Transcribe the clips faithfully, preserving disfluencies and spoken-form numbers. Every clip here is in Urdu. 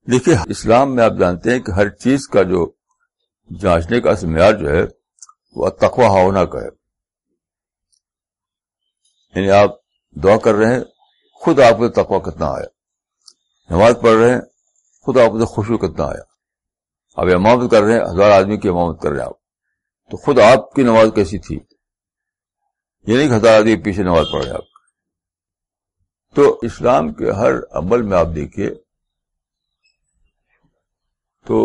دیکھیے اسلام میں آپ جانتے ہیں کہ ہر چیز کا جو جانچنے کا اصل معیار جو ہے وہ تقویٰ ہونا کا ہے. یعنی آپ دعا کر رہے ہیں, خود آپ کو تقویٰ کتنا آیا. نماز پڑھ رہے ہیں, خود آپ کو خشوع کتنا آیا. آپ امامت کر رہے ہیں, ہزار آدمی کی امامت کر رہے ہیں آپ, تو خود آپ کی نماز کیسی تھی. یہ نہیں کہ ہزار آدمی کے پیچھے نماز پڑھ رہے ہیں آپ. تو اسلام کے ہر عمل میں آپ دیکھیے تو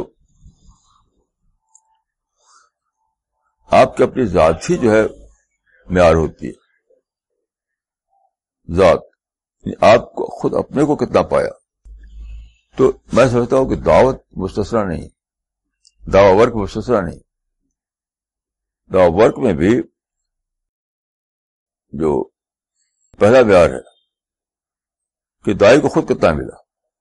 آپ کی اپنی ذات ہی جو ہے معیار ہوتی ہے. ذات آپ کو خود اپنے کو کتنا پایا. تو میں سمجھتا ہوں کہ دعوت مستثنیٰ نہیں, دعوی ورک مستثنیٰ نہیں. دعوی ورک میں بھی جو پہلا معیار ہے کہ داعی کو خود کتنا ملا,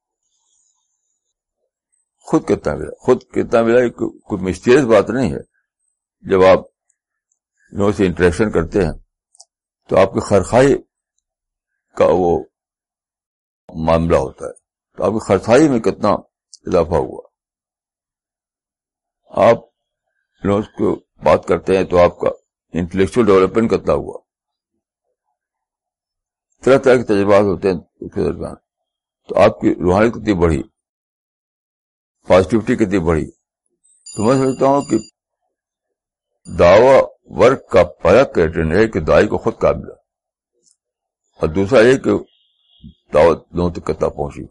خود کتنا ملا, خود کتنا ملا. کوئی مسٹیریس بات نہیں ہے. جب آپ لوگوں سے انٹریکشن کرتے ہیں تو آپ کی خرخائی کا وہ معاملہ ہوتا ہے, تو آپ کی خرخائی میں کتنا اضافہ ہوا. آپ لوگوں کو بات کرتے ہیں تو آپ کا انٹلیکچوئل ڈیولپمنٹ کتنا ہوا. طرح طرح کے تجربات ہوتے ہیں اس کے درمیان, تو آپ کی روحانیت کتنی بڑھی, پازیٹیوٹی کتنی بڑھی. تو میں سمجھتا ہوں کہ دعوی ورک کا پہلا کرائٹیریا ہے کہ داعی کو خود کا ملا, اور دوسرا یہ کہ دعوت لوگوں تک کتنا پہنچی.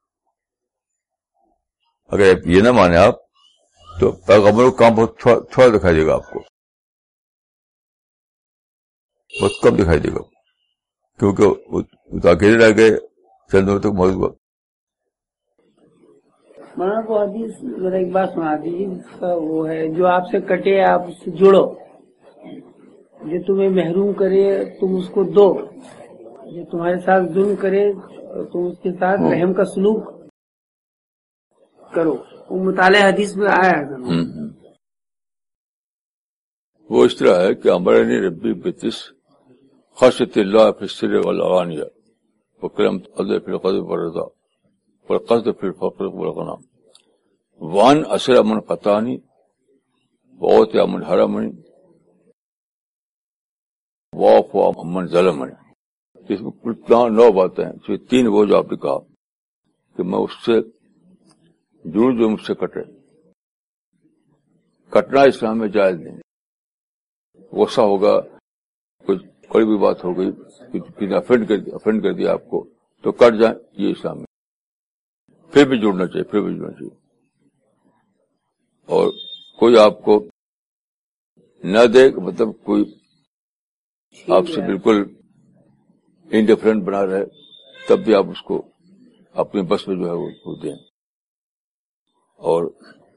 اگر یہ نہ مانے آپ تو پیغمبروں کا کام بہت تھوڑا دکھائی دے گا آپ کو, بہت کم دکھائی دے گا, کیونکہ اکیلے رہ گئے, چند دنوں تک موجود ہوا. مولانا کو حدیث ذرا ایک بات سنا دیجیے, جس کا وہ ہے جو آپ سے کٹے آپ اس سے جڑو, جو تمہیں محروم کرے تم اس کو دو, جو تمہارے ساتھ ظلم کرے تم اس کے ساتھ رحم کا سلوک کرو. وہ مطالعہ حدیث میں آیا ہے. وہ اس طرح ہے کہ امرنی ربی بتس خشیت اللہ فی السر والعلانیہ وکرمت عدل فی الغضب والرضا والقصد فی الفقر والغنى وان اسر من قطانی وعوت من حرمنی وعفو من ظلمنی. اس میں کل نو باتیں ہیں. تین وہ جو آپ نے کہا کہ میں اس سے جڑوں جو مجھ سے کٹے. کٹنا اسلام میں جائز نہیں. غصہ ہوگا, کچھ کوئی بھی بات ہو گئی, کسی نے افینڈ کر دیا افینڈ کر دیا آپ کو, تو کٹ جائیں, یہ اسلام میں. پھر بھی جڑنا چاہیے, پھر بھی جڑنا چاہیے. اور کوئی آپ کو نہ دے, مطلب کوئی آپ سے بالکل انڈیفرنٹ بنا رہے, تب بھی آپ اس کو اپنے بس میں جو ہے وہ دیں. اور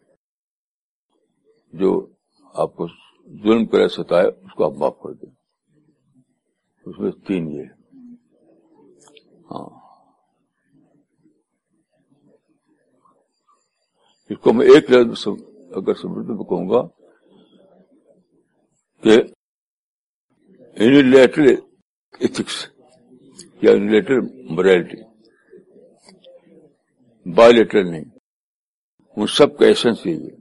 جو آپ کو ظلم کرے ستائے اس کو آپ معاف کر دیں. اس میں تین یہ. ہاں, اس کو میں ایک لفظ اگر سمجھنے میں کہوں گا کہ یونیلیٹرل ایتھکس یا یونیلیٹرل موریلٹی, بائیلیٹرل نہیں. ان سب کا ایسنس یہی ہے.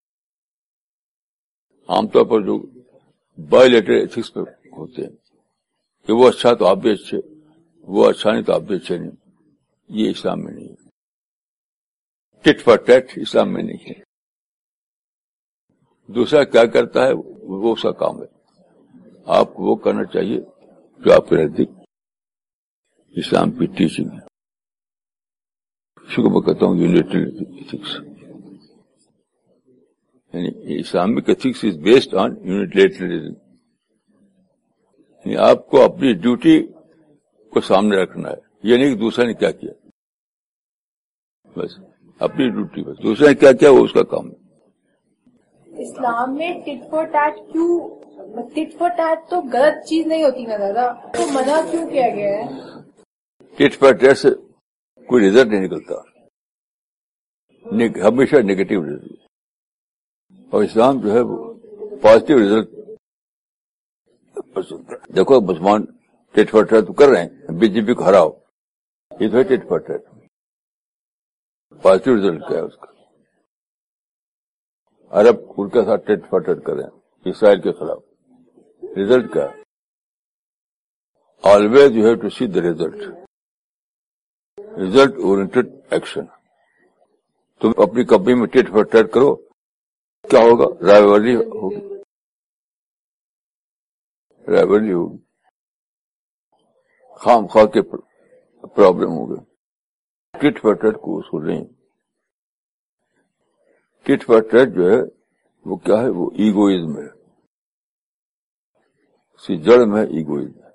عام طور پر جو بائیلیٹرل ایتھکس پہ ہوتے ہیں کہ وہ اچھا تو آپ بھی اچھے, وہ اچھا نہیں تو آپ بھی اچھے نہیں, یہ اسلام میں نہیں ہے. ٹٹ فار ٹیٹ اسلام میں نہیں ہے. دوسرا کیا کرتا ہے وہ اس کا کام ہے, آپ کو وہ کرنا چاہیے جو آپ کے نزدیک اسلام کی ٹیچنگ ہے. اسی کو میں کہتا ہوں یونیٹرل ایتھکس. یعنی Islamic ethics is based on unilateralism. یعنی آپ کو اپنی ڈیوٹی کو سامنے رکھنا ہے, یہ نہیں کہ دوسرے نے کیا کیا, بس اپنی ڈیوٹی, بس دوسرے نے کیا کیا وہ اس کا کام ہے. اسلام میں ٹٹ فور ٹیٹ کیوں, ٹٹ فور ٹیٹ تو غلط چیز نہیں ہوتی نا دادا, تو منع کیوں کیا گیا ہے؟ ٹٹ فور ٹیٹ سے کوئی رزلٹ نہیں نکلتا, ہمیشہ نیگیٹو رزلٹ. اور اسلام جو ہے وہ پازیٹو رزلٹ. دیکھو مسلمان ٹٹ فور ٹیٹ تو کر رہے ہیں, بی جے پی کو ہراؤ, یہ تو ہے tit for tat. Positive result کیا ہے اس کا؟ عرب ان کے ساتھ ٹٹ فر ٹٹ کریں اسرائیل کے خلاف، ریزلٹ کیا ہے؟ Always you have to see the result, result oriented action. تم اپنی کمپنی میں ٹٹ فر ٹٹ کرو، کیا ہوگا؟ رائیولری ہوگی، رائیولری ہوگی، خام خواہ کے پرابلم ہوگا. ٹٹ فر ٹٹ کو اصول نہیں. ٹٹ فر ٹٹ جو ہے وہ کیا ہے؟ وہ ایگوئزم ہے، اسی جڑ میں ایگوئزم ہے.